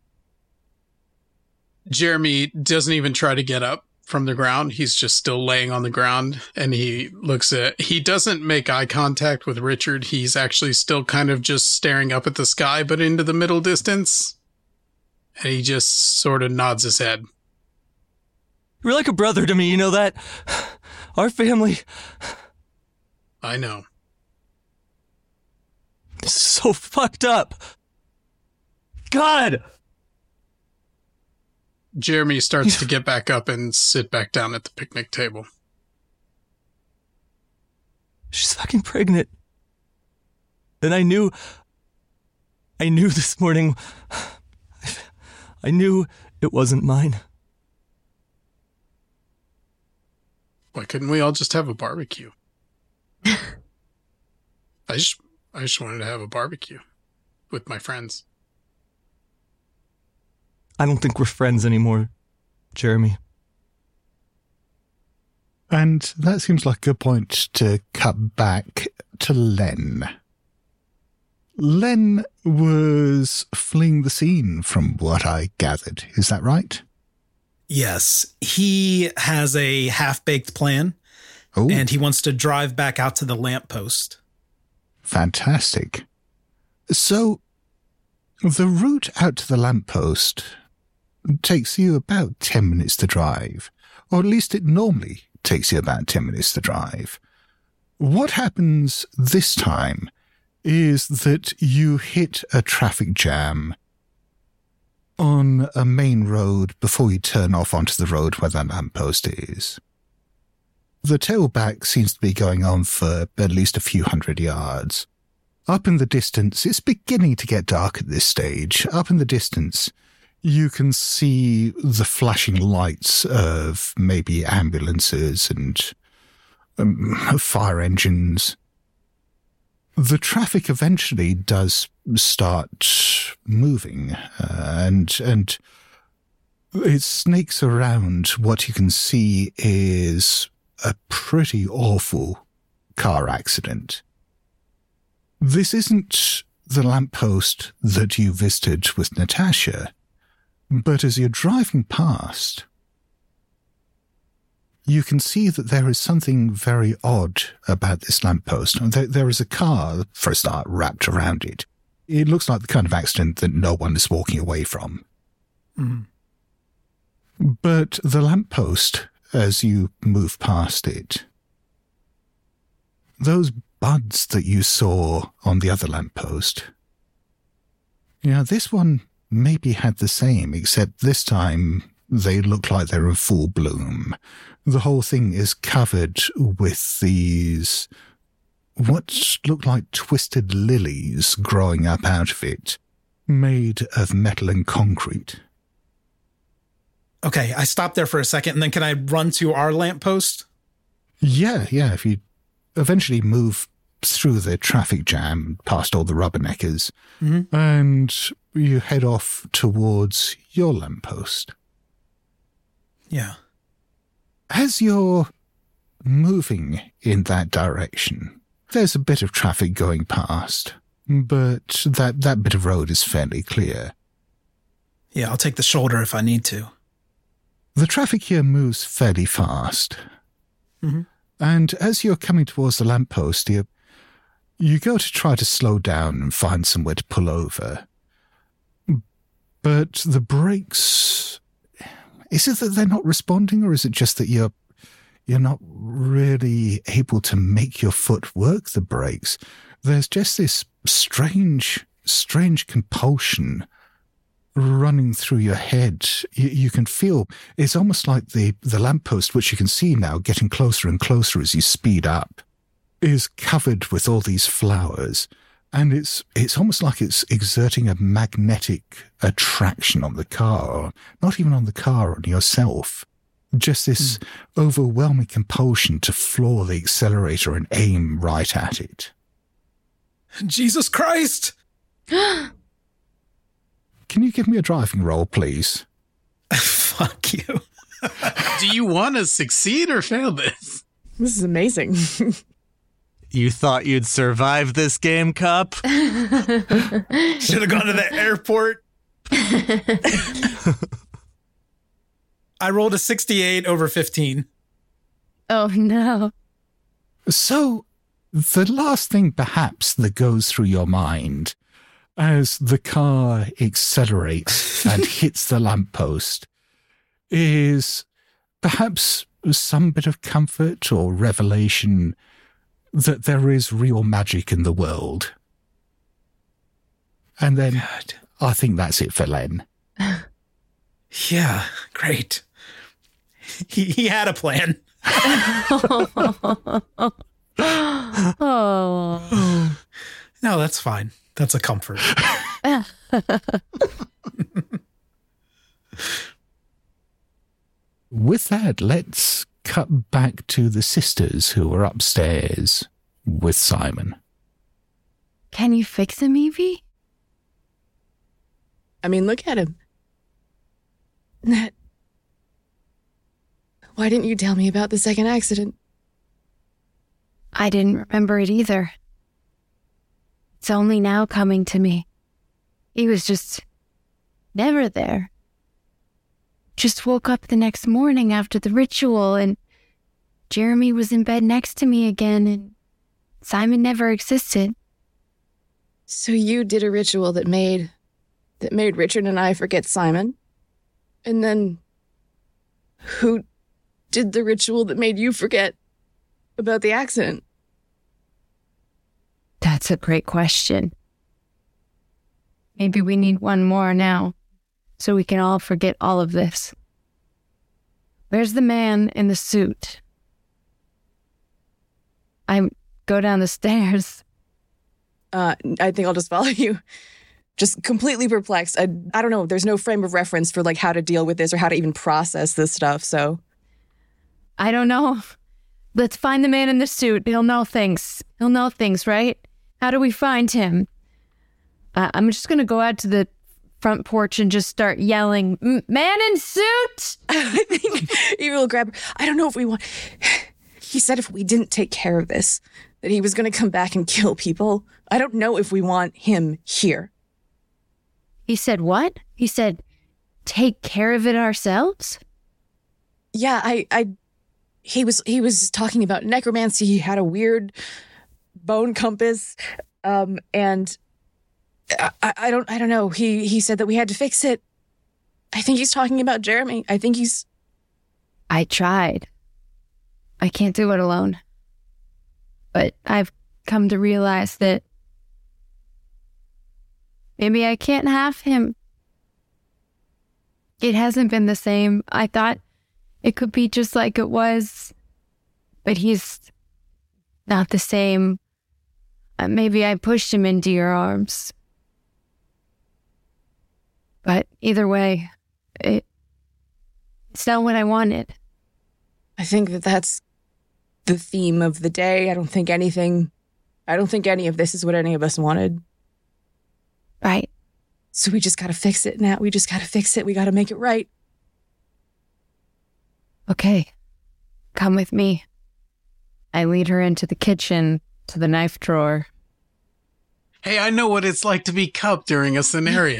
Jeremy doesn't even try to get up from the ground. He's just still laying on the ground, and he looks at, he doesn't make eye contact with Richard. He's actually still kind of just staring up at the sky, but into the middle distance. And he just sort of nods his head. You're like a brother to me, you know that? Our family. I know. This is so fucked up. God! Jeremy starts to get back up and sit back down at the picnic table. She's fucking pregnant. And I knew... I knew this morning... I knew it wasn't mine. Why couldn't we all just have a barbecue? I just, I just wanted to have a barbecue with my friends. I don't think we're friends anymore, Jeremy. And that seems like a good point to cut back to Len. Len was fleeing the scene from what I gathered. Is that right? Yes. He has a half-baked plan, Ooh. and he wants to drive back out to the lamppost. Fantastic. So, the route out to the lamppost takes you about ten minutes to drive, or at least it normally takes you about ten minutes to drive. What happens this time is that you hit a traffic jam on a main road before you turn off onto the road where that lamppost is. The tailback seems to be going on for at least a few hundred yards. Up in the distance, it's beginning to get dark at this stage. Up in the distance, you can see the flashing lights of maybe ambulances and um, fire engines. The traffic eventually does start moving, uh, and and it snakes around. What you can see is a pretty awful car accident. This isn't the lamppost that you visited with Natasha, but as you're driving past, you can see that there is something very odd about this lamppost. There, there is a car, for a start, wrapped around it. It looks like the kind of accident that no one is walking away from. Mm. But the lamppost, as you move past it, those buds that you saw on the other lamppost, yeah, this one maybe had the same, except this time they look like they're in full bloom. The whole thing is covered with these, what look like twisted lilies growing up out of it, made of metal and concrete. Okay, I stopped there for a second, and then can I run to our lamppost? Yeah, yeah, if you eventually move through the traffic jam, past all the rubberneckers, mm-hmm. and you head off towards your lamppost. Yeah. As you're moving in that direction, there's a bit of traffic going past, but that, that bit of road is fairly clear. Yeah, I'll take the shoulder if I need to. The traffic here moves fairly fast. Mm-hmm. And as you're coming towards the lamppost, you, you go to try to slow down and find somewhere to pull over. But the brakes... Is it that they're not responding, or is it just that you're you're not really able to make your foot work the brakes? There's just this strange, strange compulsion running through your head. You, you can feel, it's almost like the, the lamppost, which you can see now getting closer and closer as you speed up, is covered with all these flowers. And it's it's almost like it's exerting a magnetic attraction on the car, or not even on the car, on yourself. Just this mm. overwhelming compulsion to floor the accelerator and aim right at it. Jesus Christ! Can you give me a driving roll, please? Fuck you. Do you want to succeed or fail this? This is amazing. You thought you'd survive this game, Cup? Should have gone to the airport. I rolled a sixty-eight over fifteen. Oh, no. So, the last thing perhaps that goes through your mind as the car accelerates and hits the lamppost is perhaps some bit of comfort or revelation that there is real magic in the world. And then God. I think that's it for Len. Yeah, great. He he had a plan. Oh. No, that's fine. That's a comfort. With that, let's cut back to the sisters who were upstairs with Simon. Can you fix him, Evie? I mean, look at him. Nat, why didn't you tell me about the second accident? I didn't remember it either. It's only now coming to me. He was just never there. Just woke up the next morning after the ritual, and Jeremy was in bed next to me again, and Simon never existed. So you did a ritual that made that made Richard and I forget Simon? And then who did the ritual that made you forget about the accident? That's a great question. Maybe we need one more now, so we can all forget all of this. Where's the man in the suit? I go down the stairs. Uh, I think I'll just follow you. Just completely perplexed. I, I don't know. There's no frame of reference for like how to deal with this or how to even process this stuff. So I don't know. Let's find the man in the suit. He'll know things. He'll know things, right? How do we find him? Uh, I'm just going to go out to the front porch and just start yelling, "Man in suit!" I think he will grab her. I don't know if we want... He said if we didn't take care of this, that he was going to come back and kill people. I don't know if we want him here. He said what? He said, take care of it ourselves? Yeah, I... I he was he was talking about necromancy. He had a weird bone compass. Um, and... I, I don't I don't know. He he said that we had to fix it. I think he's talking about Jeremy. I think he's... I tried. I can't do it alone. But I've come to realize that maybe I can't have him. It hasn't been the same. I thought it could be just like it was, but he's not the same. Uh, maybe I pushed him into your arms. But either way, it, it's not what I wanted. I think that that's the theme of the day. I don't think anything, I don't think any of this is what any of us wanted. Right. So we just gotta fix it, Nat. We just gotta fix it. We gotta make it right. Okay. Come with me. I lead her into the kitchen, to the knife drawer. Hey, I know what it's like to be Cup during a scenario.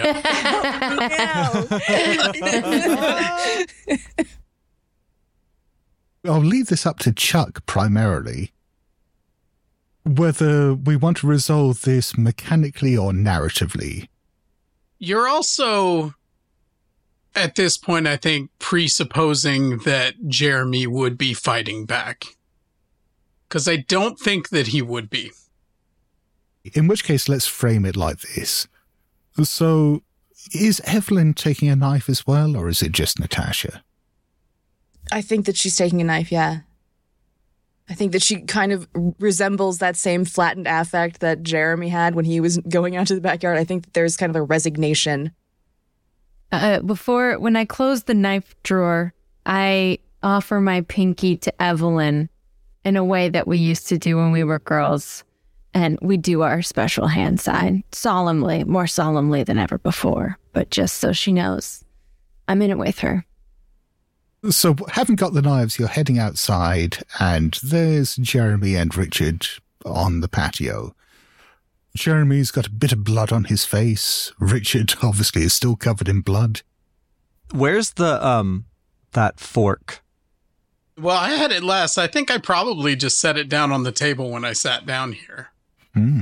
I'll leave this up to Chuck primarily. Whether we want to resolve this mechanically or narratively. You're also, at this point, I think, presupposing that Jeremy would be fighting back. Because I don't think that he would be. In which case, let's frame it like this. So, is Evelyn taking a knife as well, or is it just Natasha? I think that she's taking a knife, yeah. I think that she kind of resembles that same flattened affect that Jeremy had when he was going out to the backyard. I think that there's kind of a resignation. Uh, before, when I close the knife drawer, I offer my pinky to Evelyn in a way that we used to do when we were girls. And we do our special hand sign solemnly, more solemnly than ever before. But just so she knows, I'm in it with her. So, having got the knives, you're heading outside, and there's Jeremy and Richard on the patio. Jeremy's got a bit of blood on his face. Richard, obviously, is still covered in blood. Where's the, um, that fork? Well, I had it last. I think I probably just set it down on the table when I sat down here. Hmm.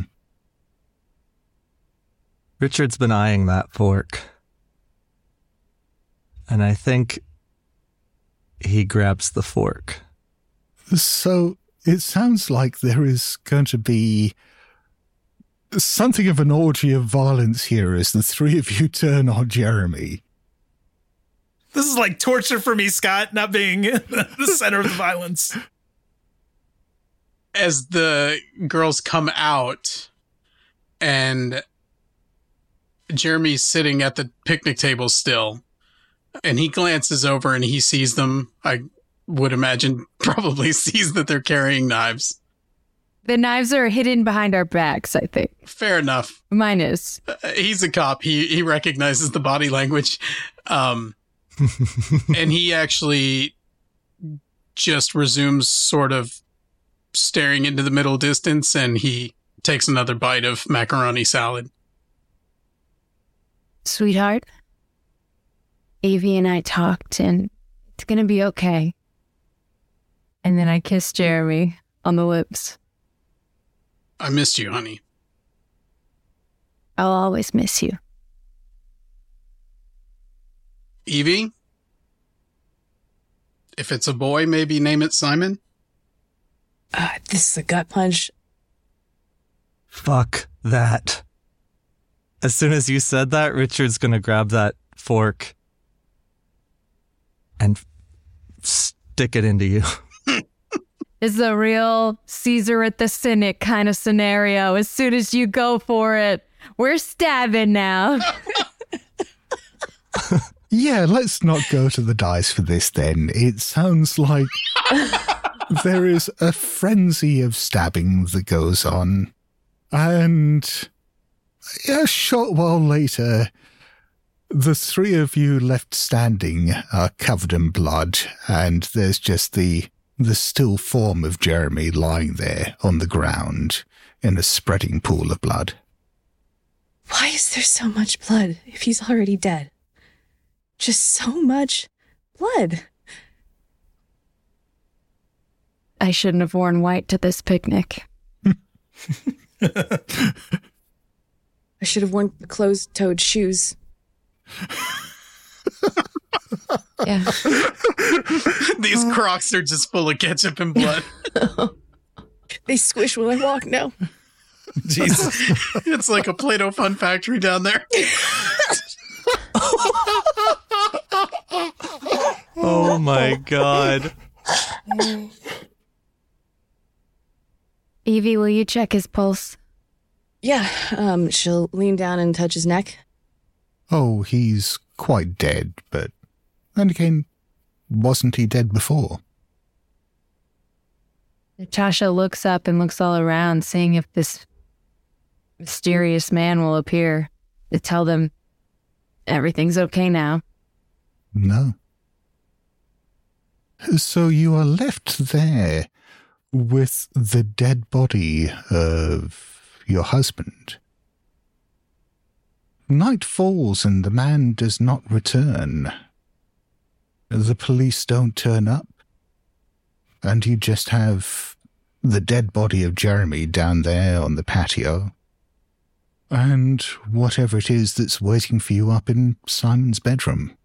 Richard's been eyeing that fork. And I think he grabs the fork. So, it sounds like there is going to be something of an orgy of violence here as the three of you turn on Jeremy. This is like torture for me, Scott, not being the center of the violence. As the girls come out and Jeremy's sitting at the picnic table still, and he glances over and he sees them, I would imagine probably sees that they're carrying knives. The knives are hidden behind our backs, I think. Fair enough. Mine is. Uh, he's a cop. He he recognizes the body language. Um, and he actually just resumes sort of staring into the middle distance, and he takes another bite of macaroni salad. Sweetheart, Evie and I talked, and it's going to be okay. And then I kissed Jeremy on the lips. I missed you, honey. I'll always miss you. Evie? If it's a boy, maybe name it Simon? Uh, this is a gut punch. Fuck that. As soon as you said that, Richard's gonna grab that fork and f- stick it into you. It's a real Caesar at the Cynic kind of scenario. As soon as you go for it, we're stabbing now. Yeah, let's not go to the dice for this then. It sounds like there is a frenzy of stabbing that goes on. And a short while later, the three of you left standing are covered in blood, and there's just the the still form of Jeremy lying there on the ground in a spreading pool of blood. Why is there so much blood if he's already dead? Just so much blood. I shouldn't have worn white to this picnic. I should have worn closed-toed shoes. Yeah. These Crocs are just full of ketchup and blood. They squish when I walk now. Jesus. It's like a Play-Doh fun factory down there. Oh my god. Evie, will you check his pulse? Yeah, um, she'll lean down and touch his neck. Oh, he's quite dead, but then again, wasn't he dead before? Natasha looks up and looks all around, seeing if this mysterious man will appear to tell them everything's okay now. No. So you are left there with the dead body of your husband. Night falls and the man does not return. The police don't turn up. and you just have the dead body of Jeremy down there on the patio, and whatever it is that's waiting for you up in Simon's bedroom.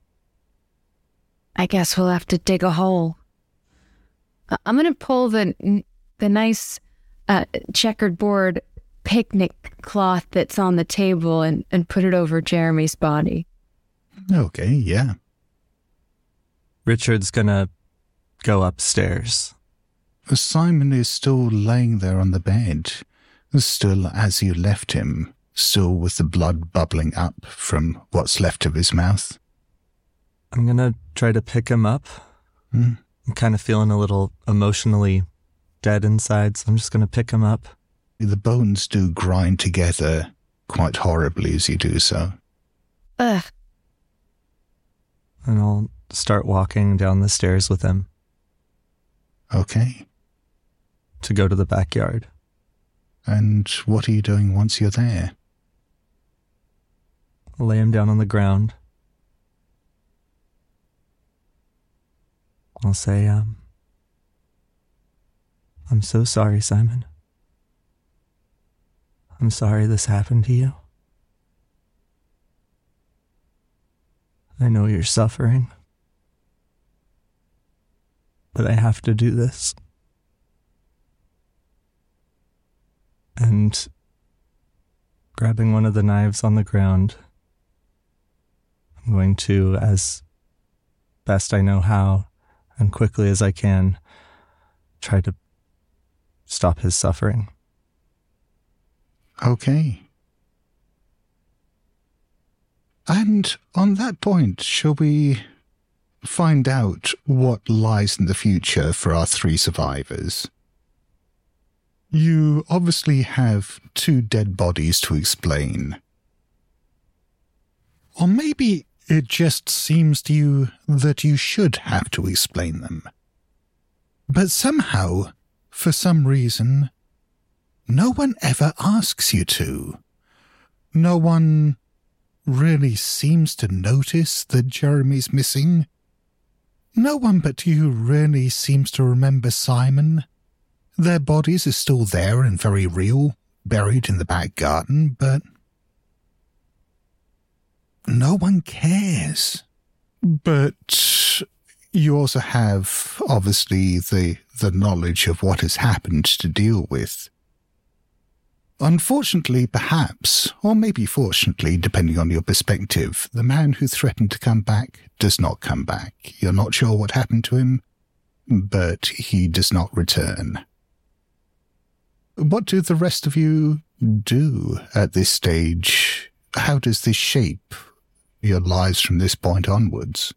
I guess we'll have to dig a hole. Uh, I'm going to pull the the nice uh, checkered board picnic cloth that's on the table and, and put it over Jeremy's body. Okay, yeah. Richard's gonna go upstairs. Simon is still laying there on the bed, still as you left him, still with the blood bubbling up from what's left of his mouth. I'm gonna try to pick him up. Mm. I'm kind of feeling a little emotionally dead inside, so I'm just gonna pick him up. The bones do grind together quite horribly as you do so. Ugh. And I'll start walking down the stairs with him. Okay. To go to the backyard. And what are you doing once you're there? I'll lay him down on the ground. I'll say, um, I'm so sorry, Simon. I'm sorry this happened to you. I know you're suffering. But I have to do this. And grabbing one of the knives on the ground, I'm going to, as best I know how, and quickly as I can, try to stop his suffering. Okay. And on that point, shall we find out what lies in the future for our three survivors? You obviously have two dead bodies to explain. Or maybe it just seems to you that you should have to explain them. But somehow, for some reason, no one ever asks you to. No one really seems to notice that Jeremy's missing. No one but you really seems to remember Simon. Their bodies are still there and very real, buried in the back garden, but no one cares. But you also have, obviously, the, the knowledge of what has happened to deal with. Unfortunately, perhaps, or maybe fortunately, depending on your perspective, the man who threatened to come back does not come back. You're not sure what happened to him, but he does not return. What do the rest of you do at this stage? How does this shape your lives from this point onwards?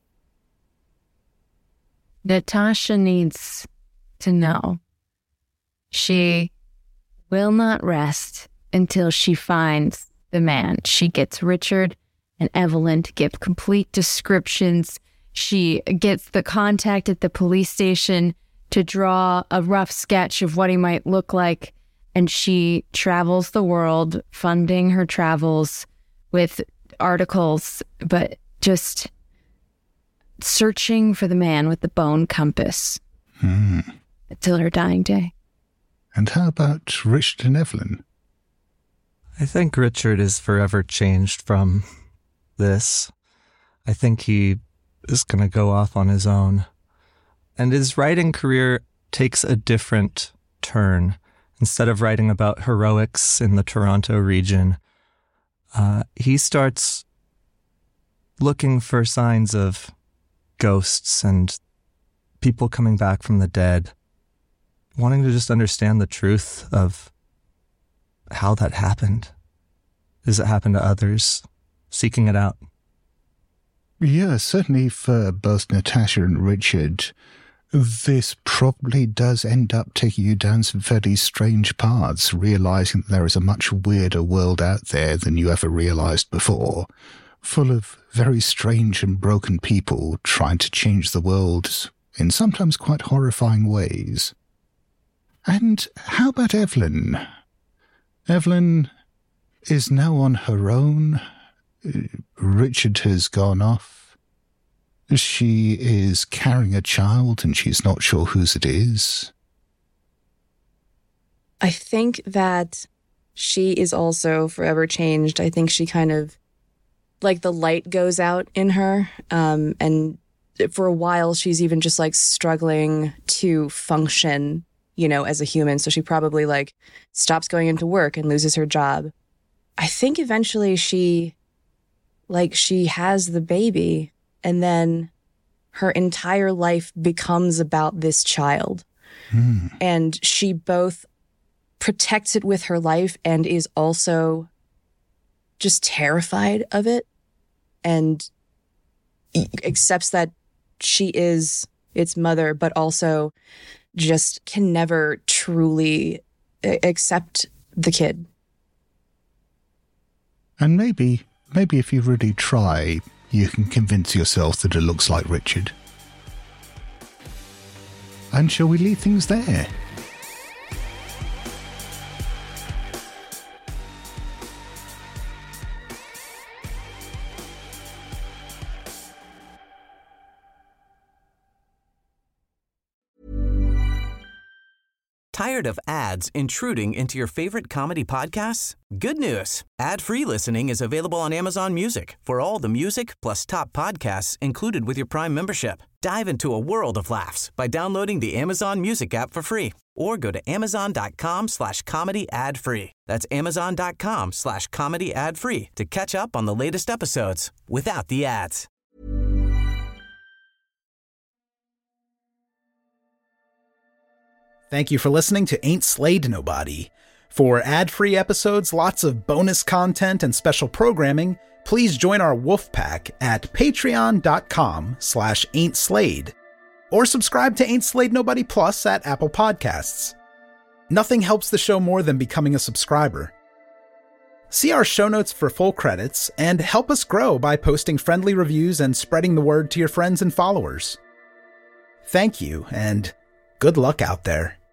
Natasha needs to know. She will not rest until she finds the man. She gets Richard and Evelyn to give complete descriptions. She gets the contact at the police station to draw a rough sketch of what he might look like. And she travels the world, funding her travels with articles, but just searching for the man with the bone compass hmm. until her dying day. And how about Richard and Evelyn? I think Richard is forever changed from this. I think he is going to go off on his own. And his writing career takes a different turn. Instead of writing about heroics in the Toronto region, uh, he starts looking for signs of ghosts and people coming back from the dead, wanting to just understand the truth of how that happened. Does it happen to others? Seeking it out. Yeah, certainly for both Natasha and Richard, this probably does end up taking you down some fairly strange paths, realizing that there is a much weirder world out there than you ever realized before, full of very strange and broken people trying to change the world in sometimes quite horrifying ways. And how about Evelyn? Evelyn is now on her own. Richard has gone off. She is carrying a child and she's not sure whose it is. I think that she is also forever changed. I think she kind of, like, the light goes out in her. Um, and for a while, she's even just, like, struggling to function, you know, as a human. So she probably, like, stops going into work and loses her job. I think eventually she, like, she has the baby, and then her entire life becomes about this child. Mm. And she both protects it with her life and is also just terrified of it and accepts that she is its mother, but also just can never truly accept the kid. And maybe, maybe if you really try, you can convince yourself that it looks like Richard. And shall we leave things there? Tired of ads intruding into your favorite comedy podcasts? Good news. Ad-free listening is available on Amazon Music for all the music plus top podcasts included with your Prime membership. Dive into a world of laughs by downloading the Amazon Music app for free or go to amazon.com slash comedy ad free. That's amazon.com slash comedy ad free to catch up on the latest episodes without the ads. Thank you for listening to Ain't Slayed Nobody. For ad-free episodes, lots of bonus content, and special programming, please join our wolf pack at patreon.com slash ain't slayed. Or subscribe to Ain't Slayed Nobody Plus at Apple Podcasts. Nothing helps the show more than becoming a subscriber. See our show notes for full credits, and help us grow by posting friendly reviews and spreading the word to your friends and followers. Thank you, and good luck out there.